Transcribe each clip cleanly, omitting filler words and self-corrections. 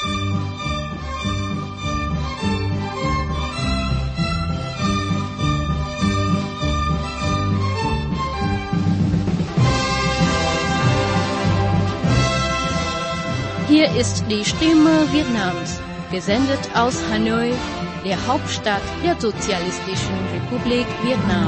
Hier ist die Stimme Vietnams, gesendet aus Hanoi, der Hauptstadt der Sozialistischen Republik Vietnam.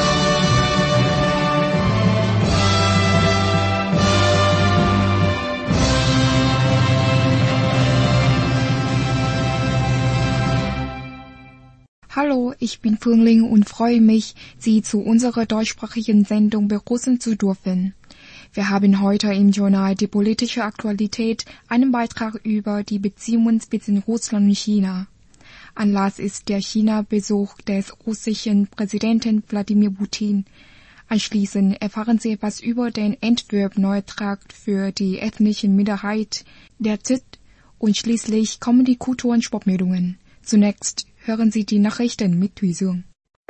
Hallo, ich bin Phương und freue mich, Sie zu unserer deutschsprachigen Sendung begrüßen zu dürfen. Wir haben heute im Journal Die politische Aktualität einen Beitrag über die Beziehungen zwischen Russland und China. Anlass ist der China-Besuch des russischen Präsidenten Wladimir Putin. Anschließend erfahren Sie etwas über den Entwurf neuer Trakt für die ethnische Minderheit der ZIT und schließlich kommen die Kultur- und Sportmeldungen. Zunächst hören Sie die Nachrichten mit Thuy Dương.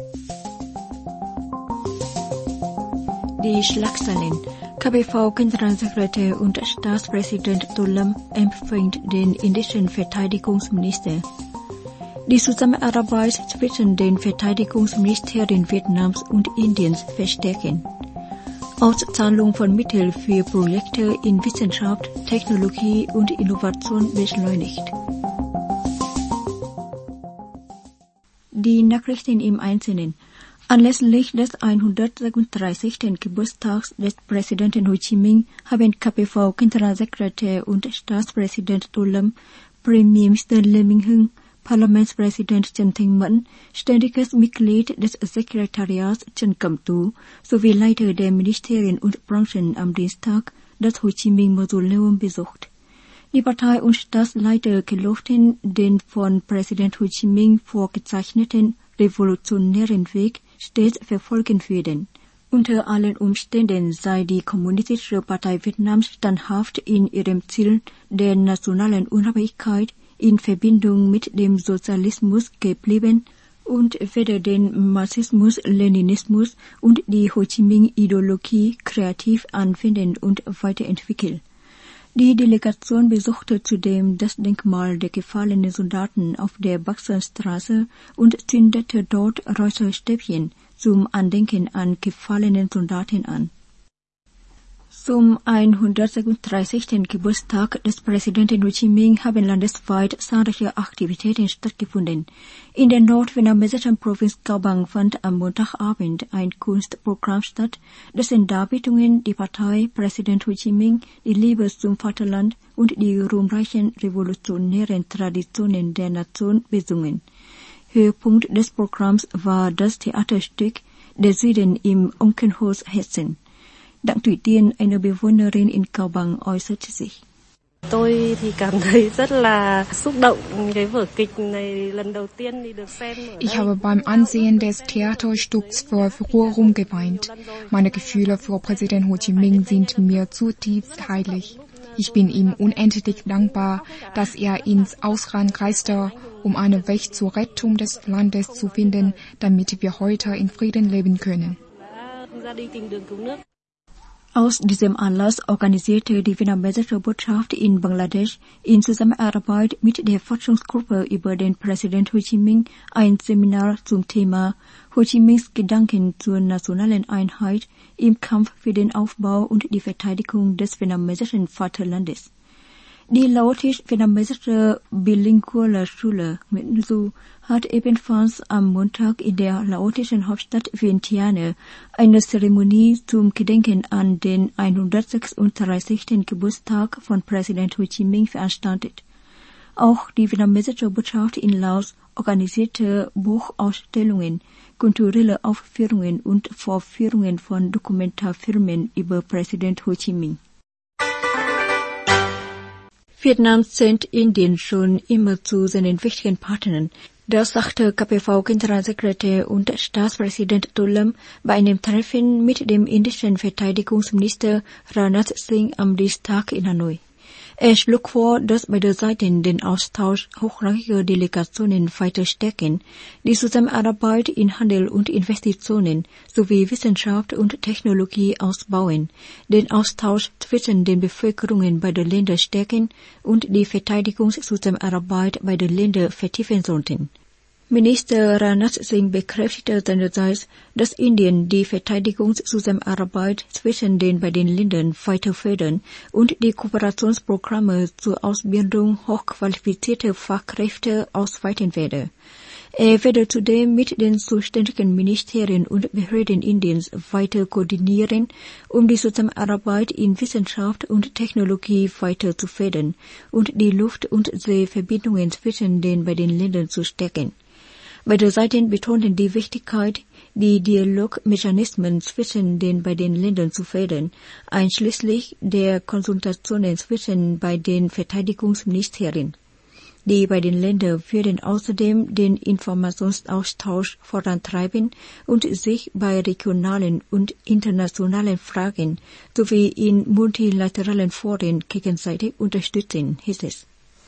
Die Schlagzeilen. KPV-Generalsekretär und Staatspräsident Tô Lâm empfängt den indischen Verteidigungsminister. Die Zusammenarbeit zwischen den Verteidigungsministerien Vietnams und Indiens verstärken. Auszahlung von Mitteln für Projekte in Wissenschaft, Technologie und Innovation beschleunigt. Die Nachrichten im Einzelnen. Anlässlich des 136. Geburtstags des Präsidenten Ho Chi Minh haben KPV-Generalsekretär und Staatspräsident Tô Lâm, Premierminister Lê Minh Hưng, Parlamentspräsident Trần Thanh Mẫn, ständiges Mitglied des Sekretariats Trần Cẩm Tú sowie Leiter der Ministerien und Branchen am Dienstag das Ho Chi Minh Mausoleum besucht. Die Partei- und Staatsleiter gelobten den von Präsident Ho Chi Minh vorgezeichneten revolutionären Weg stets verfolgen würden. Unter allen Umständen sei die Kommunistische Partei Vietnams standhaft in ihrem Ziel der nationalen Unabhängigkeit in Verbindung mit dem Sozialismus geblieben und werde den Marxismus, Leninismus und die Ho Chi Minh-Ideologie kreativ anwenden und weiterentwickeln. Die Delegation besuchte zudem das Denkmal der gefallenen Soldaten auf der Baxterstraße und zündete dort Räucherstäbchen zum Andenken an gefallenen Soldaten an. Zum 136. Geburtstag des Präsidenten Ho Chi Minh haben landesweit zahlreiche Aktivitäten stattgefunden. In der nordvietnamesischen Provinz Cao Bang fand am Montagabend ein Kunstprogramm statt, dessen Darbietungen die Partei Präsident Ho Chi Minh, die Liebe zum Vaterland und die ruhmreichen revolutionären Traditionen der Nation besungen. Höhepunkt des Programms war das Theaterstück Der Süden im Onkenhaus Hessen. Đặng Thủy Tiên, eine Bewohnerin in Cao Bang, äußerte sich. Tôi thì cảm thấy rất là xúc động cái vở kịch này lần đầu tiên thì được xem. Ich habe beim Ansehen des Theaterstücks vor Furore geweint. Meine Gefühle für Präsident Ho Chi Minh sind mir zutiefst heilig. Ich bin ihm unendlich dankbar, dass er ins Ausland reiste, um einen Weg zur Rettung des Landes zu finden, damit wir heute in Frieden leben können. Aus diesem Anlass organisierte die vietnamesische Botschaft in Bangladesch in Zusammenarbeit mit der Forschungsgruppe über den Präsident Ho Chi Minh ein Seminar zum Thema Ho Chi Minhs Gedanken zur nationalen Einheit im Kampf für den Aufbau und die Verteidigung des vietnamesischen Vaterlandes. Die laotisch-vietnamesische bilinguale Schule Nguyễn Du hat ebenfalls am Montag in der laotischen Hauptstadt Vientiane eine Zeremonie zum Gedenken an den 136. Geburtstag von Präsident Ho Chi Minh veranstaltet. Auch die vietnamesische Botschaft in Laos organisierte Buchausstellungen, kulturelle Aufführungen und Vorführungen von Dokumentarfilmen über Präsident Ho Chi Minh. Vietnam zählt Indien schon immer zu seinen wichtigen Partnern. Das sagte KPV-Generalsekretär und Staatspräsident Tô Lâm bei einem Treffen mit dem indischen Verteidigungsminister Rajnath Singh am Dienstag in Hanoi. schlug vor, dass beide Seiten den Austausch hochrangiger Delegationen weiter stärken, die Zusammenarbeit in Handel und Investitionen sowie Wissenschaft und Technologie ausbauen, den Austausch zwischen den Bevölkerungen beider Länder stärken und die Verteidigungszusammenarbeit beider Länder vertiefen sollten. Minister Rajnath Singh bekräftigte seinerseits, dass Indien die Verteidigungszusammenarbeit zwischen den beiden Ländern weiter fördern und die Kooperationsprogramme zur Ausbildung hochqualifizierter Fachkräfte ausweiten werde. Er werde zudem mit den zuständigen Ministerien und Behörden Indiens weiter koordinieren, um die Zusammenarbeit in Wissenschaft und Technologie weiter zu fördern und die Luft- und Seeverbindungen zwischen den beiden Ländern zu stärken. Beide Seiten betonten die Wichtigkeit, die Dialogmechanismen zwischen den beiden Ländern zu fördern, einschließlich der Konsultationen zwischen beiden Verteidigungsministerien. Die beiden Länder würden außerdem den Informationsaustausch vorantreiben und sich bei regionalen und internationalen Fragen sowie in multilateralen Foren gegenseitig unterstützen, hieß es.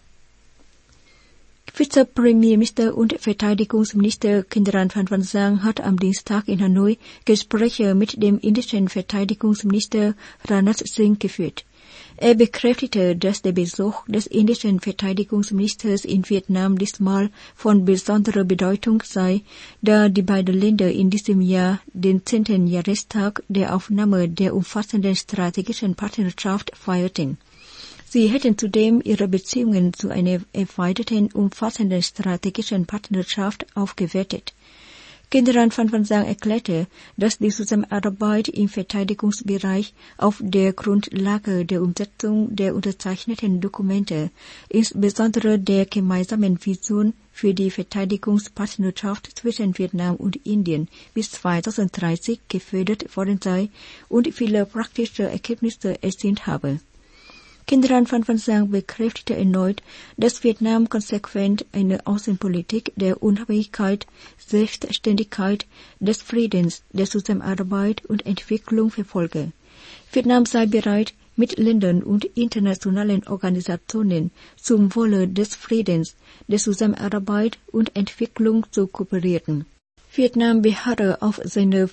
Vizepremierminister und Verteidigungsminister Kindran Van Sang hat am Dienstag in Hanoi Gespräche mit dem indischen Verteidigungsminister Rajnath Singh geführt. Er bekräftigte, dass der Besuch des indischen Verteidigungsministers in Vietnam diesmal von besonderer Bedeutung sei, da die beiden Länder in diesem Jahr den 10. Jahrestag der Aufnahme der umfassenden strategischen Partnerschaft feierten. Sie hätten zudem ihre Beziehungen zu einer erweiterten, umfassenden strategischen Partnerschaft aufgewertet. Kindran Van Sang erklärte, dass die Zusammenarbeit im Verteidigungsbereich auf der Grundlage der Umsetzung der unterzeichneten Dokumente, insbesondere der gemeinsamen Vision für die Verteidigungspartnerschaft zwischen Vietnam und Indien bis 2030 gefördert worden sei und viele praktische Ergebnisse erzielt habe. Kindran Van Sang bekräftigte erneut, dass Vietnam konsequent eine Außenpolitik der Unabhängigkeit, Selbstständigkeit, des Friedens, der Zusammenarbeit und Entwicklung verfolge. Vietnam sei bereit, mit Ländern und internationalen Organisationen zum Wohle des Friedens, der Zusammenarbeit und Entwicklung zu kooperieren. Vietnam beharre auf seiner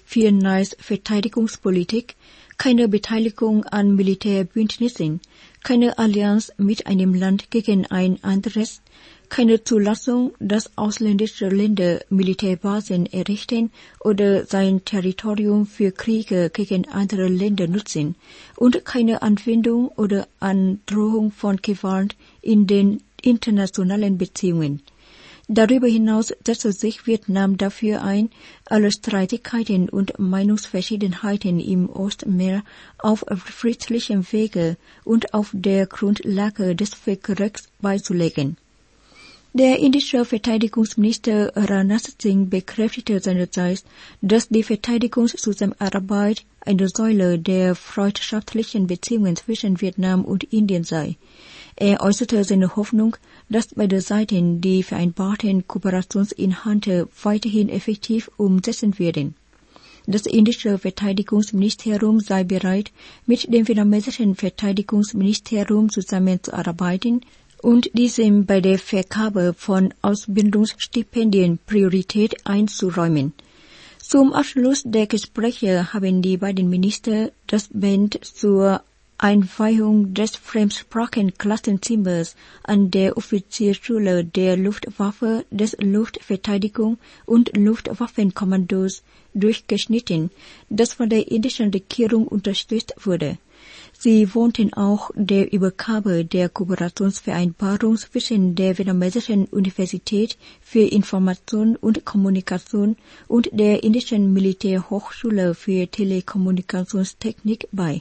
Vier-Nice-Verteidigungspolitik, keine Beteiligung an Militärbündnissen, keine Allianz mit einem Land gegen ein anderes, keine Zulassung, dass ausländische Länder Militärbasen errichten oder sein Territorium für Kriege gegen andere Länder nutzen und keine Anwendung oder Androhung von Gewalt in den internationalen Beziehungen. Darüber hinaus setzt sich Vietnam dafür ein, alle Streitigkeiten und Meinungsverschiedenheiten im Ostmeer auf friedlichem Wege und auf der Grundlage des Völkerrechts beizulegen. Der indische Verteidigungsminister Rajnath Singh bekräftigte seinerseits, dass die Verteidigungszusammenarbeit eine Säule der freundschaftlichen Beziehungen zwischen Vietnam und Indien sei. Er äußerte seine Hoffnung, dass beide Seiten die vereinbarten Kooperationsinhalte weiterhin effektiv umsetzen werden. Das indische Verteidigungsministerium sei bereit, mit dem vietnamesischen Verteidigungsministerium zusammenzuarbeiten und diesem bei der Vergabe von Ausbildungsstipendien Priorität einzuräumen. Zum Abschluss der Gespräche haben die beiden Minister das Band zur Einweihung des Fremdsprachenklassenzimmers an der Offiziersschule der Luftwaffe des Luftverteidigung und Luftwaffenkommandos durchgeschnitten, das von der indischen Regierung unterstützt wurde. Sie wohnten auch der Übergabe der Kooperationsvereinbarung zwischen der Vietnamesischen Universität für Information und Kommunikation und der indischen Militärhochschule für Telekommunikationstechnik bei.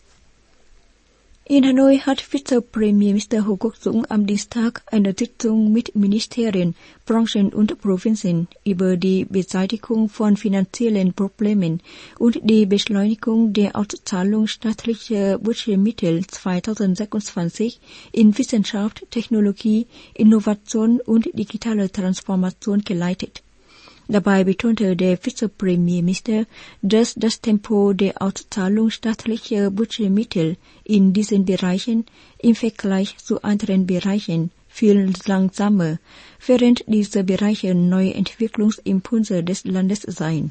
In Hanoi hat Vizepremierminister Ho Kuk Sung am Dienstag eine Sitzung mit Ministerien, Branchen und Provinzen über die Beseitigung von finanziellen Problemen und die Beschleunigung der Auszahlung staatlicher Budgetmittel 2026 in Wissenschaft, Technologie, Innovation und digitale Transformation geleitet. Dabei betonte der Vizepremierminister, dass das Tempo der Auszahlung staatlicher Budgetmittel in diesen Bereichen im Vergleich zu anderen Bereichen viel langsamer, während diese Bereiche neue Entwicklungsimpulse des Landes seien.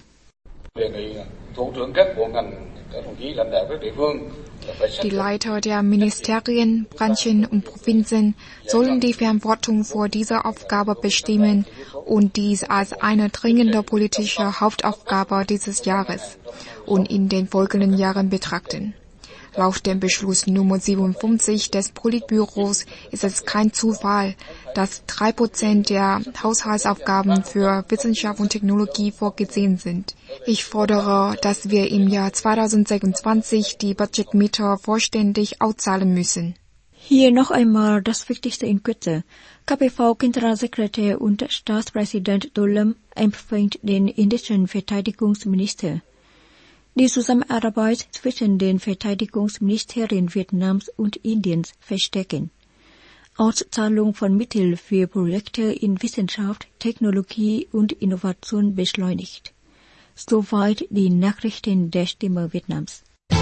Die Leiter der Ministerien, Branchen und Provinzen sollen die Verantwortung für diese Aufgabe bestimmen und dies als eine dringende politische Hauptaufgabe dieses Jahres und in den folgenden Jahren betrachten. Laut dem Beschluss Nummer 57 des Politbüros ist es kein Zufall, dass 3% der Haushaltsaufgaben für Wissenschaft und Technologie vorgesehen sind. Ich fordere, dass wir im Jahr 2026 die Budgetmittel vollständig auszahlen müssen. Hier noch einmal das Wichtigste in Kürze. KPV-Generalsekretär und Staatspräsident Dolam empfängt den indischen Verteidigungsminister. Die Zusammenarbeit zwischen den Verteidigungsministerien Vietnams und Indiens verstärken. Auszahlung von Mitteln für Projekte in Wissenschaft, Technologie und Innovation beschleunigt. Soweit die Nachrichten der Stimme Vietnams.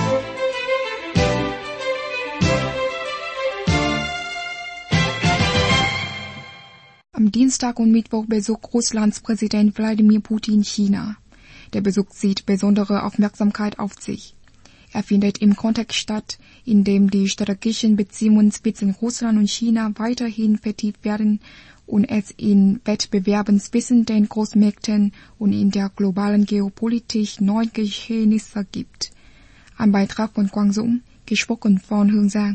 Am Dienstag und Mittwoch besucht Russlands Präsident Wladimir Putin China. Der Besuch zieht besondere Aufmerksamkeit auf sich. Er findet im Kontext statt, in dem die strategischen Beziehungen zwischen Russland und China weiterhin vertieft werden und es in Wettbewerben zwischen den Großmärkten und in der globalen Geopolitik neue Geschehnisse gibt. Ein Beitrag von Quang Sung, gesprochen von Hương Giang.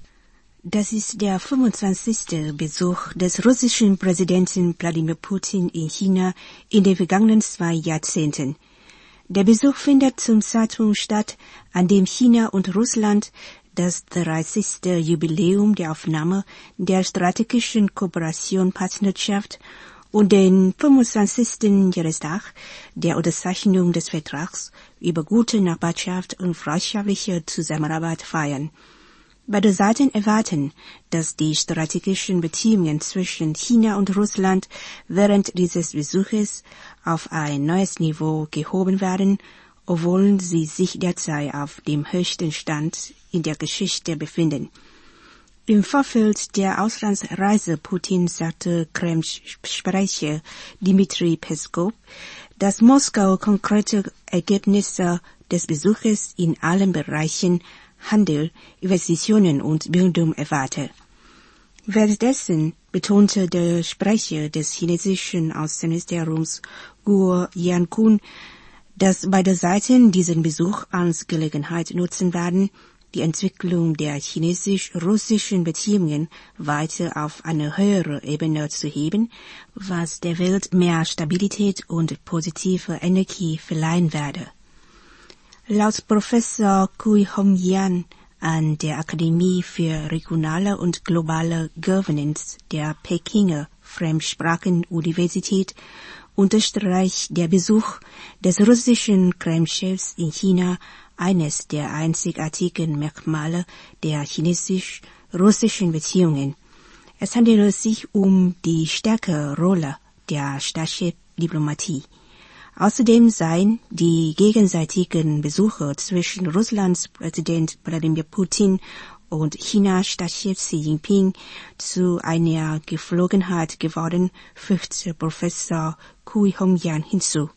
Das ist der 25. Besuch des russischen Präsidenten Wladimir Putin in China in den vergangenen 2 Jahrzehnten. Der Besuch findet zum Zeitpunkt statt, an dem China und Russland das 30. Jubiläum der Aufnahme der strategischen Kooperation Partnerschaft und den 25. Jahrestag der Unterzeichnung des Vertrags über gute Nachbarschaft und freundschaftliche Zusammenarbeit feiern. Beide Seiten erwarten, dass die strategischen Beziehungen zwischen China und Russland während dieses Besuches auf ein neues Niveau gehoben werden, obwohl sie sich derzeit auf dem höchsten Stand in der Geschichte befinden. Im Vorfeld der Auslandsreise Putins sagte Kreml-Sprecher Dmitri Peskov, dass Moskau konkrete Ergebnisse des Besuches in allen Bereichen Handel, Investitionen und Bildung erwarte. Währenddessen betonte der Sprecher des chinesischen Außenministeriums Guo Yankun, dass beide Seiten diesen Besuch als Gelegenheit nutzen werden, die Entwicklung der chinesisch-russischen Beziehungen weiter auf eine höhere Ebene zu heben, was der Welt mehr Stabilität und positive Energie verleihen werde. Laut Professor Cui Hong-Yan an der Akademie für regionale und globale Governance der Pekinger Fremdsprachenuniversität unterstreicht der Besuch des russischen Kreml-Chefs in China eines der einzigartigen Merkmale der chinesisch-russischen Beziehungen. Es handelt sich um die stärkere Rolle der Staatschefdiplomatie. Außerdem seien die gegenseitigen Besuche zwischen Russlands Präsident Wladimir Putin und Chinas Staatschef Xi Jinping zu einer Geflogenheit geworden, fügte Professor Cui Hong-Yan hinzu.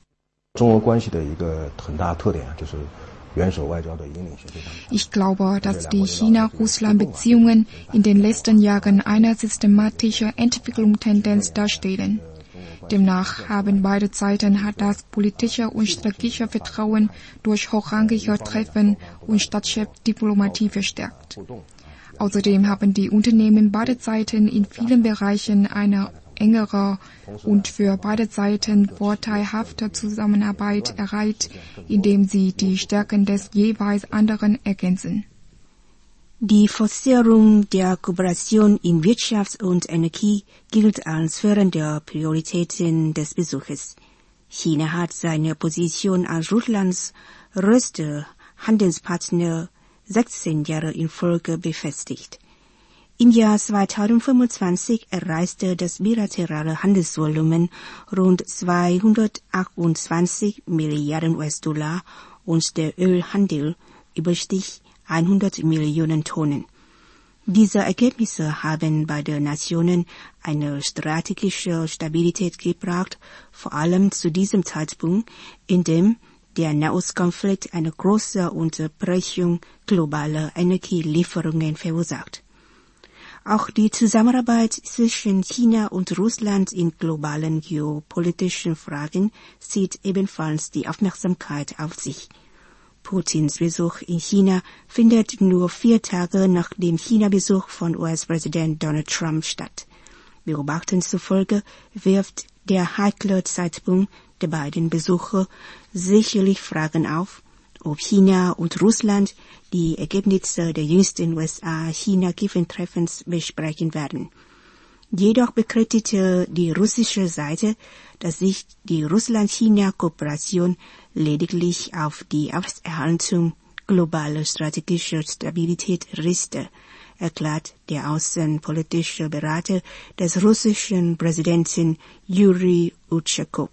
Ich glaube, dass die China-Russland-Beziehungen in den letzten Jahren eine systematische Entwicklungstendenz darstellen. Demnach haben beide Seiten das politische und strategische Vertrauen durch hochrangige Treffen und Staatschefdiplomatie verstärkt. Außerdem haben die Unternehmen beider Seiten in vielen Bereichen eine engere und für beide Seiten vorteilhafte Zusammenarbeit erreicht, indem sie die Stärken des jeweils anderen ergänzen. Die Forcierung der Kooperation in Wirtschaft und Energie gilt als führende Prioritäten des Besuches. China hat seine Position als Russlands größter Handelspartner 16 Jahre in Folge befestigt. Im Jahr 2025 erreichte das bilaterale Handelsvolumen rund 228 Milliarden US-Dollar und der Ölhandel überstieg 100 Millionen Tonnen. Diese Ergebnisse haben beide Nationen eine strategische Stabilität gebracht, vor allem zu diesem Zeitpunkt, in dem der Nahostkonflikt eine große Unterbrechung globaler Energielieferungen verursacht. Auch die Zusammenarbeit zwischen China und Russland in globalen geopolitischen Fragen zieht ebenfalls die Aufmerksamkeit auf sich. Putins Besuch in China findet nur 4 Tage nach dem China-Besuch von US-Präsident Donald Trump statt. Beobachtern zufolge wirft der heikle Zeitpunkt der beiden Besuche sicherlich Fragen auf, ob China und Russland die Ergebnisse der jüngsten USA-China-Gipfeltreffens besprechen werden. Jedoch bekräftigte die russische Seite, dass sich die Russland-China-Kooperation lediglich auf die Aufrechterhaltung globaler strategischer Stabilität richte, erklärt der außenpolitische Berater des russischen Präsidenten Juri Utschakov.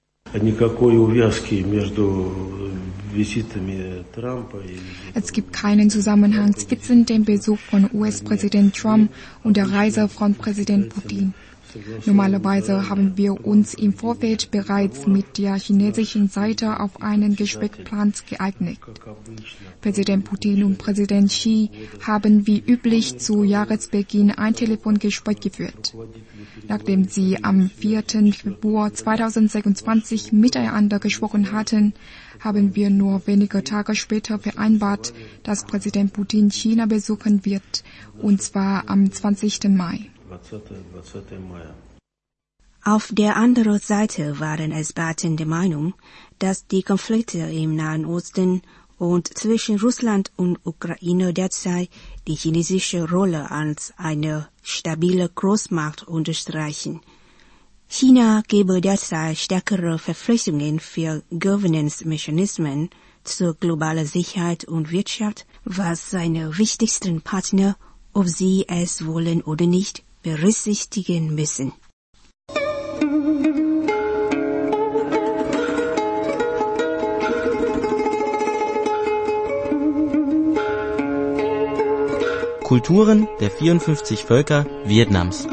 Es gibt keinen Zusammenhang zwischen dem Besuch von US-Präsident Trump und der Reise von Präsident Putin. Normalerweise haben wir uns im Vorfeld bereits mit der chinesischen Seite auf einen Gesprächsplan geeinigt. Präsident Putin und Präsident Xi haben wie üblich zu Jahresbeginn ein Telefongespräch geführt. Nachdem sie am 4. Februar 2026 miteinander gesprochen hatten, haben wir nur wenige Tage später vereinbart, dass Präsident Putin China besuchen wird, und zwar am 20. Mai. Auf der anderen Seite waren Experten der Meinung, dass die Konflikte im Nahen Osten und zwischen Russland und Ukraine derzeit die chinesische Rolle als eine stabile Großmacht unterstreichen. China gebe derzeit stärkere Verpflichtungen für Governance-Mechanismen zur globalen Sicherheit und Wirtschaft, was seine wichtigsten Partner, ob sie es wollen oder nicht, berücksichtigen müssen. Kulturen der 54 Völker Vietnams.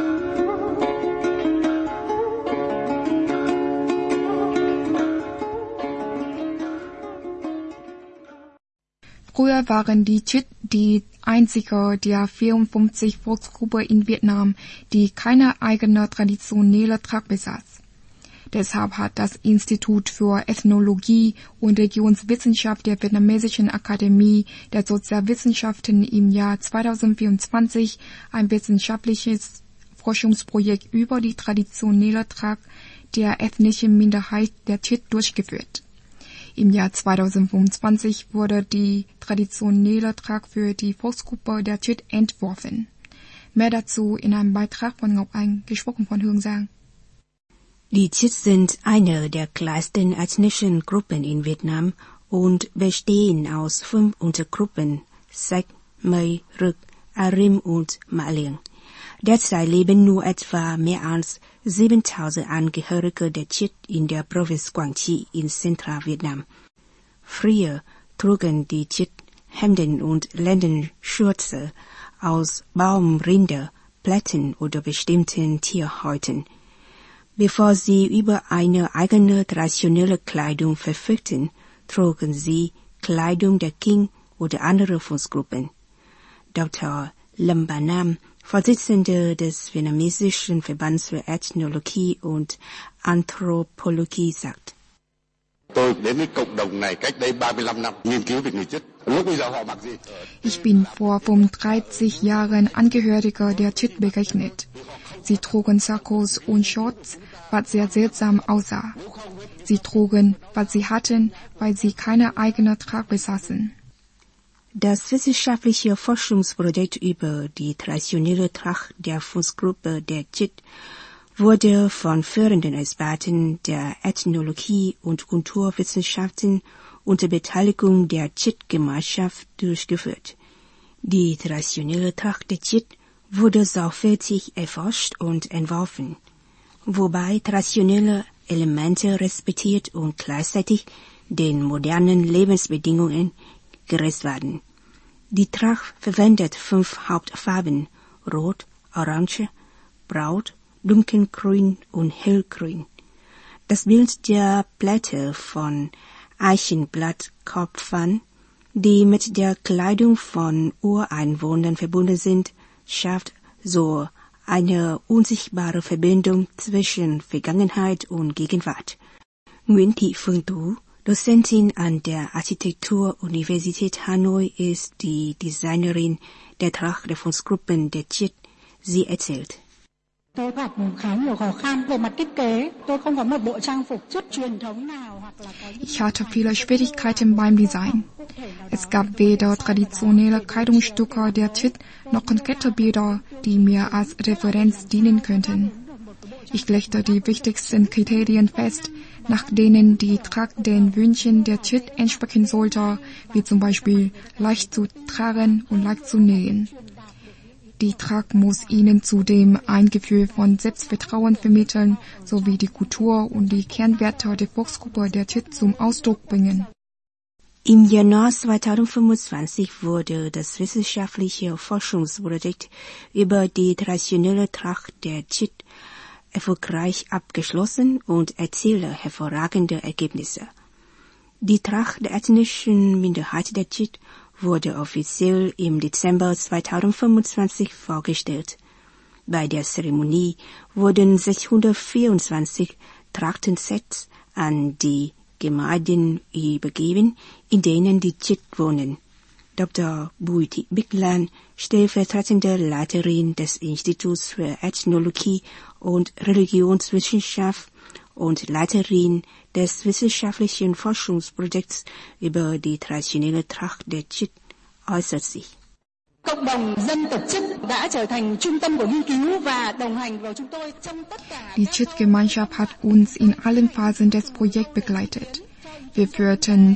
Früher waren die Chit die einzige der 54 Volksgruppen in Vietnam, die keine eigene traditionelle Tracht besaß. Deshalb hat das Institut für Ethnologie und Religionswissenschaft der Vietnamesischen Akademie der Sozialwissenschaften im Jahr 2024 ein wissenschaftliches Forschungsprojekt über die traditionelle Tracht der ethnischen Minderheit der Chit durchgeführt. Im Jahr 2025 wurde die traditionelle Tracht für die Volksgruppe der Chit entworfen. Mehr dazu in einem Beitrag von Ngọc Anh, gesprochen von Hương Giang. Die Chit sind eine der kleinsten ethnischen Gruppen in Vietnam und bestehen aus 5 Untergruppen: Sách, Mây, Rực, Arim und Maliang. Derzeit leben nur etwa mehr als 7000 Angehörige der Chit in der Provinz Quảng Trị in Zentralvietnam. Früher trugen die Chit Hemden und Lendenschürze aus Baumrinde, Blättern oder bestimmten Tierhäuten. Bevor sie über eine eigene traditionelle Kleidung verfügten, trugen sie Kleidung der King oder anderer Volksgruppen. Dr. Lâm Bà Nam, Vorsitzender des Vietnamesischen Verbands für Ethnologie und Anthropologie, sagt: Ich bin vor 35 Jahren Angehöriger der Chit begegnet. Sie trugen Sakkos und Shorts, was sehr seltsam aussah. Sie trugen, was sie hatten, weil sie keine eigene Tracht besaßen. Das wissenschaftliche Forschungsprojekt über die traditionelle Tracht der Volksgruppe der Chit wurde von führenden Experten der Ethnologie und Kulturwissenschaften unter Beteiligung der Chit-Gemeinschaft durchgeführt. Die traditionelle Tracht der Chit wurde sorgfältig erforscht und entworfen, wobei traditionelle Elemente respektiert und gleichzeitig den modernen Lebensbedingungen gerecht werden. Die Tracht verwendet 5 Hauptfarben: Rot, Orange, Braun, Dunkelgrün und Hellgrün. Das Bild der Blätter von Eichenblattkopfern, die mit der Kleidung von Ureinwohnern verbunden sind, schafft so eine unsichtbare Verbindung zwischen Vergangenheit und Gegenwart. Nguyễn Thị Phương Tú, Dozentin an der Architekturuniversität Hanoi, ist die Designerin der Tracht der Volksgruppen der Chit. Sie erzählt: Tôi gặp khá nhiều khó khăn về mặt thiết kế. Tôi không có một bộ trang phục rất truyền thống nào hoặc là có những... Ich hatte viele Schwierigkeiten beim Design. Es gab weder traditionelle Kleidungsstücke der Chit noch konkrete Bilder, die mir als Referenz dienen könnten. Ich legte die wichtigsten Kriterien fest, nach denen die Tracht den Wünschen der Chit entsprechen sollte, wie zum Beispiel leicht zu tragen und leicht zu nähen. Die Tracht muss ihnen zudem ein Gefühl von Selbstvertrauen vermitteln, sowie die Kultur und die Kernwerte der Volksgruppe der Chit zum Ausdruck bringen. Im Januar 2025 wurde das wissenschaftliche Forschungsprojekt über die traditionelle Tracht der Chit erfolgreich abgeschlossen und erzielte hervorragende Ergebnisse. Die Tracht der ethnischen Minderheit der Chit wurde offiziell im Dezember 2025 vorgestellt. Bei der Zeremonie wurden 624 Trachtensets an die Gemeinden übergeben, in denen die Chit wohnen. Dr. Bùi Thị Bích Lan, stellvertretende Leiterin des Instituts für Ethnologie und Religionswissenschaft und Leiterin des wissenschaftlichen Forschungsprojekts über die traditionelle Tracht der Chit, äußert sich. Cộng đồng dân tộc Chit đã trở thành trung tâm của nghiên cứu và đồng hành với chúng tôi trong tất cả. Die Chit-Gemeinschaft hat uns in allen Phasen des Projekts begleitet. Wir führten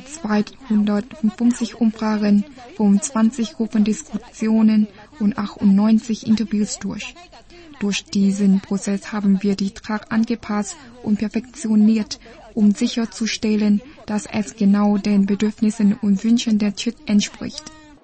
250 Umfragen, 25 Gruppendiskussionen und 98 Interviews durch. Durch diesen Prozess haben wir die Tracht angepasst und perfektioniert, um sicherzustellen, dass es genau den Bedürfnissen und Wünschen der Chit entspricht.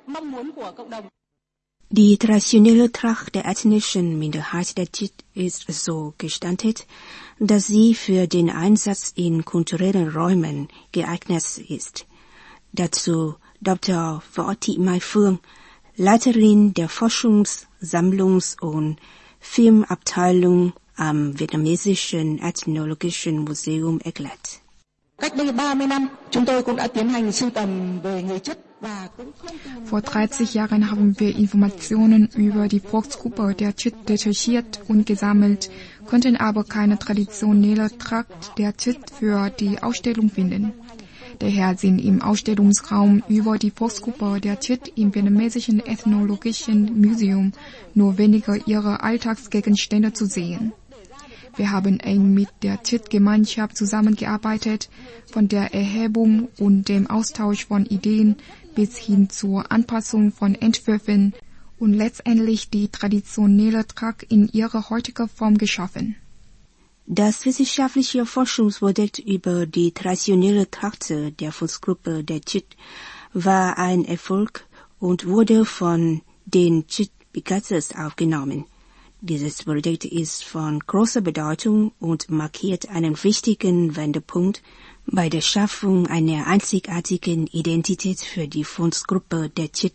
Die traditionelle Tracht der ethnischen Minderheit der Chit ist so gestaltet, dass sie für den Einsatz in kulturellen Räumen geeignet ist. Dazu Dr. Võ Thị Mai Phương, Leiterin der Forschungs-, Sammlungs- und Filmabteilung am Vietnamesischen Ethnologischen Museum erklärt. Cách đây 30 năm, chúng tôi cũng đã tiến hành sưu tầm về người Chit. Vor 30 Jahren haben wir Informationen über die Volksgruppe der Chit recherchiert und gesammelt, konnten aber keine traditionelle Tracht der Chit für die Ausstellung finden. Daher sind im Ausstellungsraum über die Volksgruppe der Chit im Vietnamesischen Ethnologischen Museum nur wenige ihrer Alltagsgegenstände zu sehen. Wir haben eng mit der Chit-Gemeinschaft zusammengearbeitet, von der Erhebung und dem Austausch von Ideen bis hin zur Anpassung von Entwürfen und letztendlich die traditionelle Tracht in ihrer heutigen Form geschaffen. Das wissenschaftliche Forschungsprojekt über die traditionelle Tracht der Volksgruppe der Chit war ein Erfolg und wurde von den Chit begeistert aufgenommen. Dieses Projekt ist von großer Bedeutung und markiert einen wichtigen Wendepunkt bei der Schaffung einer einzigartigen Identität für die Volksgruppe der Chit.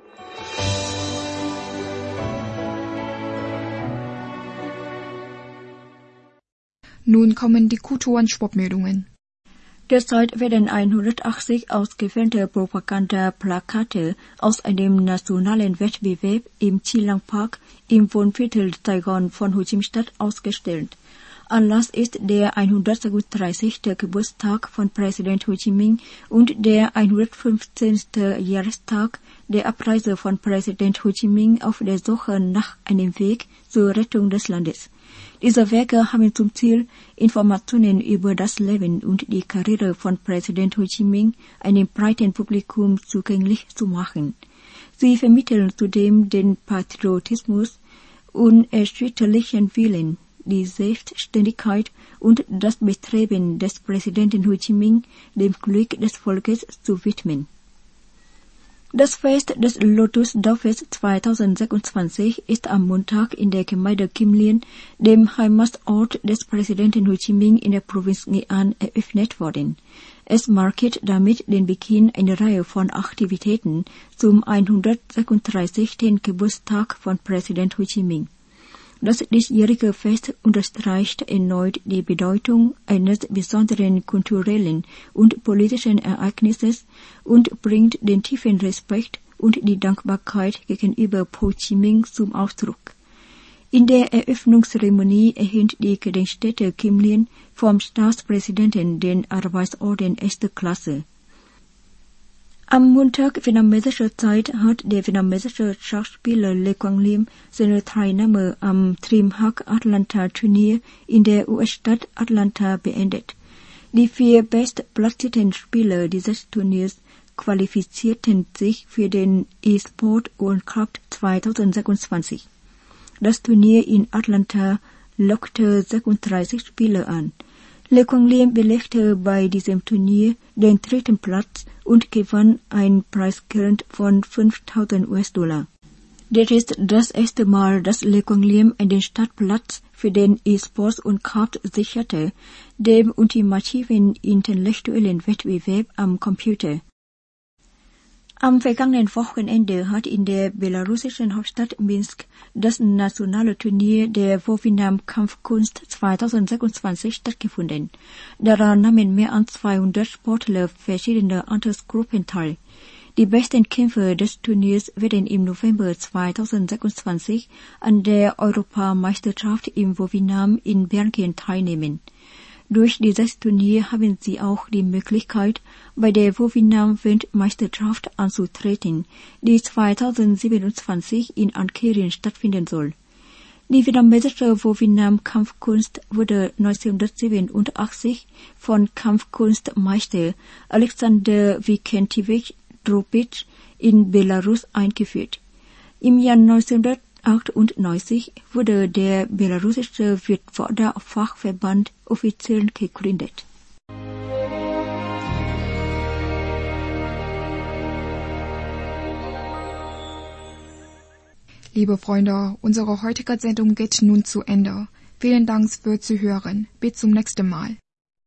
Nun kommen die Kultur- und Sportmeldungen. Derzeit werden 180 ausgewählte Propagandaplakate aus einem nationalen Wettbewerb im Chi-Lăng Park im Wohnviertel Saigon von Ho Chi Minh Stadt ausgestellt. Anlass ist der 137. Geburtstag von Präsident Ho Chi Minh und der 115. Jahrestag der Abreise von Präsident Ho Chi Minh auf der Suche nach einem Weg zur Rettung des Landes. Diese Werke haben zum Ziel, Informationen über das Leben und die Karriere von Präsident Ho Chi Minh einem breiten Publikum zugänglich zu machen. Sie vermitteln zudem den Patriotismus, unerschütterlichen Willen, die Selbstständigkeit und das Bestreben des Präsidenten Ho Chi Minh, dem Glück des Volkes zu widmen. Das Fest des Lotusdorfes 2026 ist am Montag in der Gemeinde Kim Lien, dem Heimatort des Präsidenten Ho Chi Minh in der Provinz Nghệ An, eröffnet worden. Es markiert damit den Beginn einer Reihe von Aktivitäten zum 136. Geburtstag von Präsident Ho Chi Minh. Das diesjährige Fest unterstreicht erneut die Bedeutung eines besonderen kulturellen und politischen Ereignisses und bringt den tiefen Respekt und die Dankbarkeit gegenüber Ho Chi Minh zum Ausdruck. In der Eröffnungszeremonie erhielt die Gedenkstätte Kim Lien vom Staatspräsidenten den Arbeitsorden erster Klasse. Am Montag vietnamesischer Zeit hat der vietnamesische Schachspieler Le Quang Liem seine Teilnahme am DreamHack Atlanta Turnier in der US-Stadt Atlanta beendet. Die 4 bestplatzierten Spieler dieses Turniers qualifizierten sich für den E-Sport World Cup 2026. Das Turnier in Atlanta lockte 36 Spieler an. Le Quang Liem belegte bei diesem Turnier den 3. Platz und gewann ein Preisgeld von $5.000. Das ist das erste Mal, dass Le Quang Liem einen Startplatz für den E-Sports und Cup sicherte, dem ultimativen intellektuellen Wettbewerb am Computer. Am vergangenen Wochenende hat in der belarussischen Hauptstadt Minsk das nationale Turnier der Vovinam Kampfkunst 2026 stattgefunden. Daran nahmen mehr als 200 Sportler verschiedener Altersgruppen teil. Die besten Kämpfer des Turniers werden im November 2026 an der Europameisterschaft im Vovinam in Belgien teilnehmen. Durch dieses Turnier haben sie auch die Möglichkeit, bei der Vovinam-Weltmeisterschaft anzutreten, die 2027 in Ankarien stattfinden soll. Die vietnamesische Vovinam-Kampfkunst wurde 1987 von Kampfkunstmeister Alexander Vikentievich Drobic in Belarus eingeführt. Im Jahr 1998 wurde der belarussische Wirtschaftsfachverband offiziell gegründet. Liebe Freunde, unsere heutige Sendung geht nun zu Ende. Vielen Dank fürs Zuhören. Bis zum nächsten Mal.